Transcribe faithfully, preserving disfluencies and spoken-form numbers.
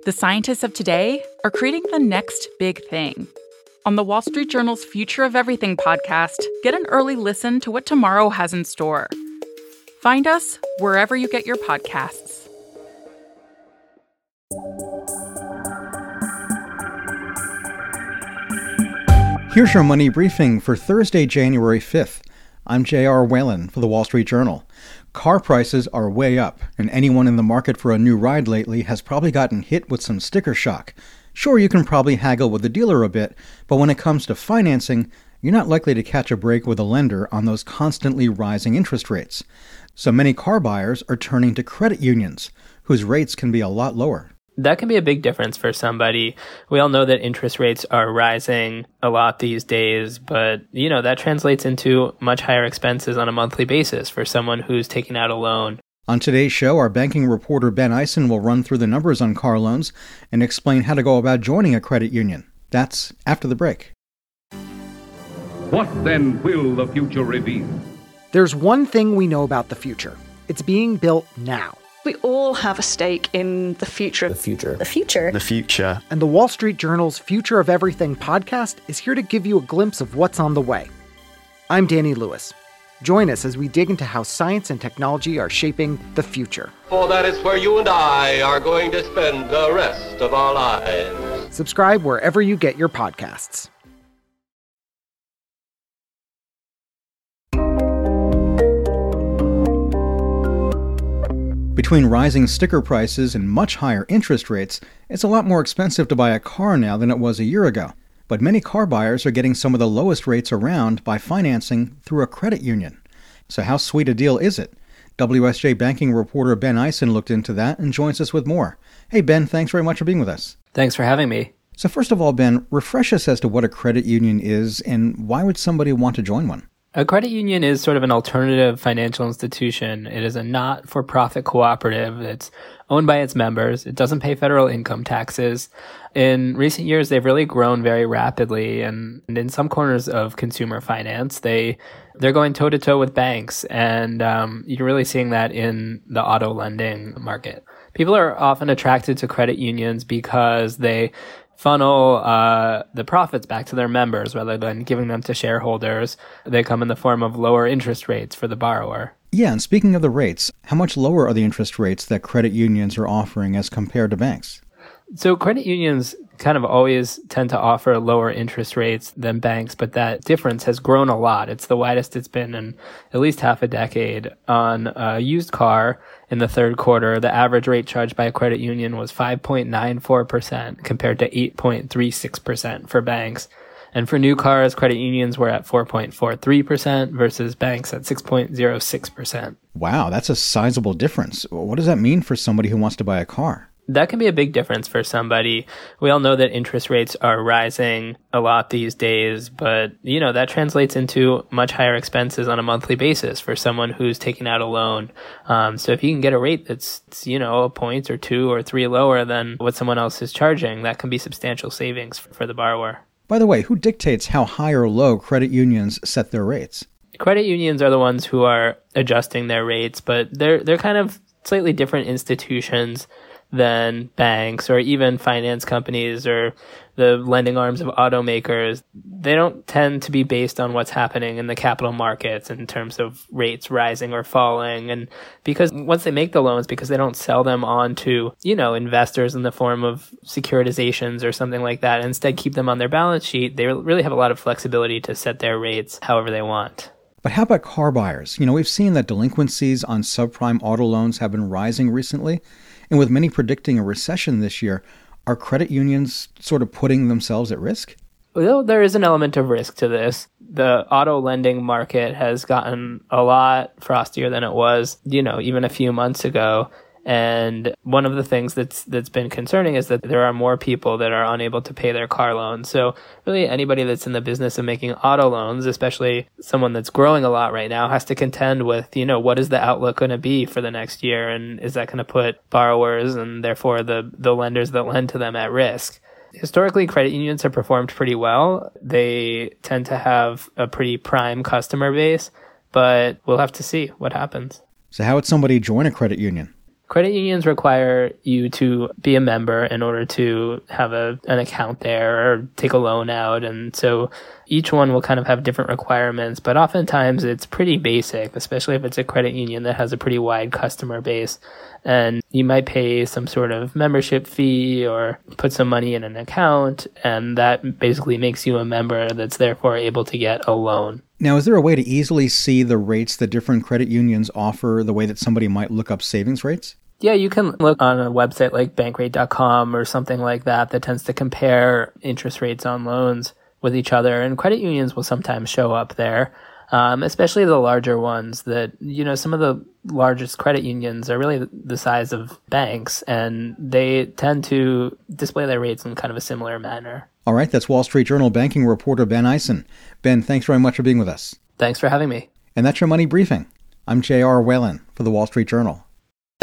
The scientists of today are creating the next big thing. On the Wall Street Journal's Future of Everything podcast, get an early listen to what tomorrow has in store. Find us wherever you get your podcasts. Here's your money briefing for Thursday, January fifth. I'm J R. Whalen for the Wall Street Journal. Car prices are way up, and anyone in the market for a new ride lately has probably gotten hit with some sticker shock. Sure, you can probably haggle with the dealer a bit, but when it comes to financing, you're not likely to catch a break with a lender on those constantly rising interest rates. So many car buyers are turning to credit unions, whose rates can be a lot lower. That can be a big difference for somebody. We all know that interest rates are rising a lot these days, but, you know, that translates into much higher expenses on a monthly basis for someone who's taking out a loan. On today's show, our banking reporter Ben Eisen will run through the numbers on car loans and explain how to go about joining a credit union. That's after the break. What then will the future reveal? There's one thing we know about the future. It's being built now. We all have a stake in the future. The future. The future. The future. And the Wall Street Journal's Future of Everything podcast is here to give you a glimpse of what's on the way. I'm Danny Lewis. Join us as we dig into how science and technology are shaping the future. For that is where you and I are going to spend the rest of our lives. Subscribe wherever you get your podcasts. Between rising sticker prices and much higher interest rates, it's a lot more expensive to buy a car now than it was a year ago. But many car buyers are getting some of the lowest rates around by financing through a credit union. So how sweet a deal is it? W S J banking reporter Ben Eisen looked into that and joins us with more. Hey Ben, thanks very much for being with us. Thanks for having me. So first of all, Ben, refresh us as to what a credit union is and why would somebody want to join one? A credit union is sort of an alternative financial institution. It is a not-for-profit cooperative that's owned by its members. It doesn't pay federal income taxes. In recent years, they've really grown very rapidly, and, and in some corners of consumer finance, they, they're going toe-to-toe with banks, and um, you're really seeing that in the auto lending market. People are often attracted to credit unions because they funnel uh, the profits back to their members rather than giving them to shareholders. They come in the form of lower interest rates for the borrower. Yeah, and speaking of the rates, how much lower are the interest rates that credit unions are offering as compared to banks? So credit unions kind of always tend to offer lower interest rates than banks, but that difference has grown a lot. It's the widest it's been in at least half a decade. On a used car in the third quarter, the average rate charged by a credit union was five point nine four percent compared to eight point three six percent for banks. And for new cars, credit unions were at four point four three percent versus banks at six point zero six percent. Wow, that's a sizable difference. What does that mean for somebody who wants to buy a car? That can be a big difference for somebody. We all know that interest rates are rising a lot these days, but, you know, that translates into much higher expenses on a monthly basis for someone who's taking out a loan. Um, so if you can get a rate that's, you know, a point or two or three lower than what someone else is charging, that can be substantial savings for the borrower. By the way, who dictates how high or low credit unions set their rates? Credit unions are the ones who are adjusting their rates, but they're they're kind of slightly different institutions than banks or even finance companies or the lending arms of automakers. They don't tend to be based on what's happening in the capital markets in terms of rates rising or falling. And because once they make the loans, because they don't sell them on to, you know, investors in the form of securitizations or something like that, instead keep them on their balance sheet, they really have a lot of flexibility to set their rates however they want. But how about car buyers? You know, we've seen that delinquencies on subprime auto loans have been rising recently. And with many predicting a recession this year, are credit unions sort of putting themselves at risk? Well, there is an element of risk to this. The auto lending market has gotten a lot frostier than it was, you know, even a few months ago. And one of the things that's that's been concerning is that there are more people that are unable to pay their car loans. So really anybody that's in the business of making auto loans, especially someone that's growing a lot right now, has to contend with, you know, what is the outlook going to be for the next year? And is that going to put borrowers and therefore the, the lenders that lend to them at risk? Historically, credit unions have performed pretty well. They tend to have a pretty prime customer base, but we'll have to see what happens. So how would somebody join a credit union? Credit unions require you to be a member in order to have a an account there or take a loan out. And so each one will kind of have different requirements, but oftentimes it's pretty basic, especially if it's a credit union that has a pretty wide customer base. And you might pay some sort of membership fee or put some money in an account, and that basically makes you a member that's therefore able to get a loan. Now, is there a way to easily see the rates that different credit unions offer the way that somebody might look up savings rates? Yeah, you can look on a website like bankrate dot com or something like that that tends to compare interest rates on loans with each other. And credit unions will sometimes show up there, um, especially the larger ones that, you know, some of the largest credit unions are really the size of banks, and they tend to display their rates in kind of a similar manner. All right, that's Wall Street Journal banking reporter Ben Eisen. Ben, thanks very much for being with us. Thanks for having me. And that's your Money Briefing. I'm J R Whalen for the Wall Street Journal.